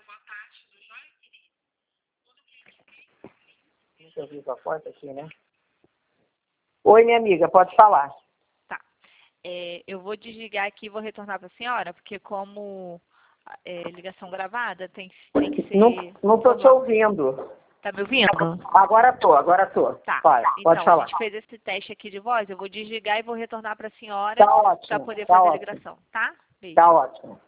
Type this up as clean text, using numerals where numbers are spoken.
Deixa eu abrir a porta aqui, né? Oi, minha amiga, pode falar. Tá. Eu vou desligar aqui e vou retornar para a senhora, porque como ligação gravada, tem que ser... Não tô te ouvindo. Tá me ouvindo? Agora tô. Tá. Pode Então, falar. a gente fez esse teste aqui de voz, eu vou desligar e vou retornar para a senhora Tá ótimo. para poder fazer a ligação, tá? Beijo. Tá ótimo.